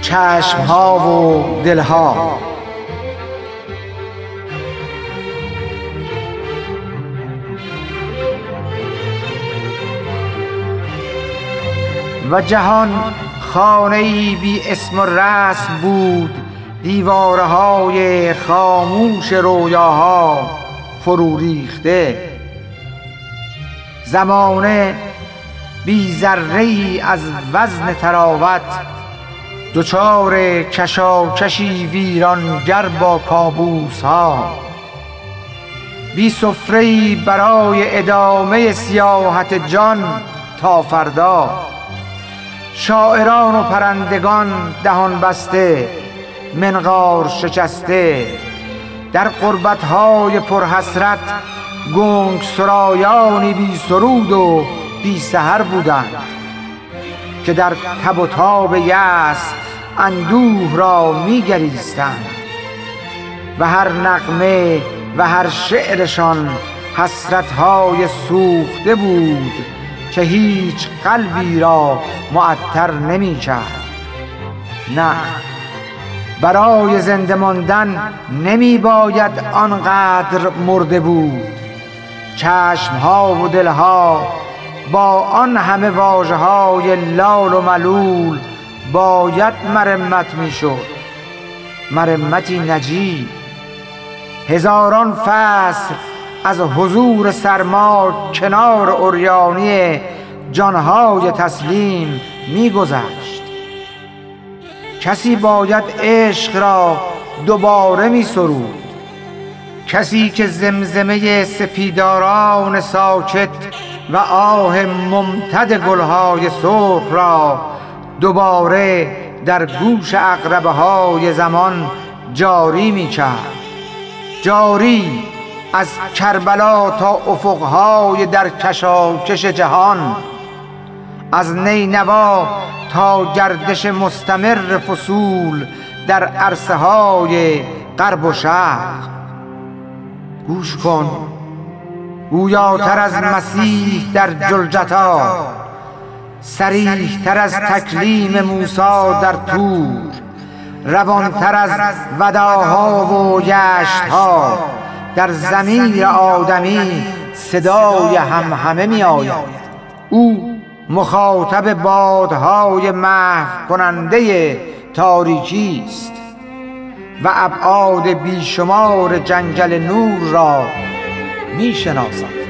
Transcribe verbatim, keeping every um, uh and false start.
چشمها و دلها. و جهان خانه‌ای بی اسم و رسم بود، دیوارهای خاموش رویاها فرو ریخته. زمانه بی ذره‌ای از وزن تراوت، دچار کشاکشی ویرانگر با کابوس‌ها. بی سفره‌ای برای ادامه سیاحت جان تا فردا. شاعران و پرندگان دهان بسته، منقار شکسته، در غربت‌های پرحسرت گنگ سرایانی بی سرود و بی سحر بودند که در تب و تاب یأس اندوه را می‌گریستند و هر نغمه و هر شعرشان حسرت‌های سوخته بود که هیچ قلبی را معطر نمی‌کرد. نه، برای زنده ماندن نمی باید آنقدر مرده بود. چشمها و دلها با آن همه واژه‌های لال و ملول باید مرمت می‌شد، مرمتی نجیب. هزاران فصل از حضور سرما کنار عریانی جانهای تسلیم می‌گذشت. کسی باید عشق را دوباره می سرود، کسی که زمزمه سپیداران ساکت و آه ممتد گلهای سرخ را دوباره در گوش عقربه های زمان جاری می کرد. جاری از کربلا تا افقهای در کشاکش جهان، از نینوا تا گردش مستمر فصول در عرصه های غرب و شرق. گوش کن، گویاتر از مسیح در جلجتا، صریح تر از تکلیم موسی در طور، روانتر از وداها و یشتها در ضمیر آدمی صدای همهمه می آید. او مخاطب بادهای محو کننده تاریکی است و ابعاد بیشمار جنگل نور را می شناسد.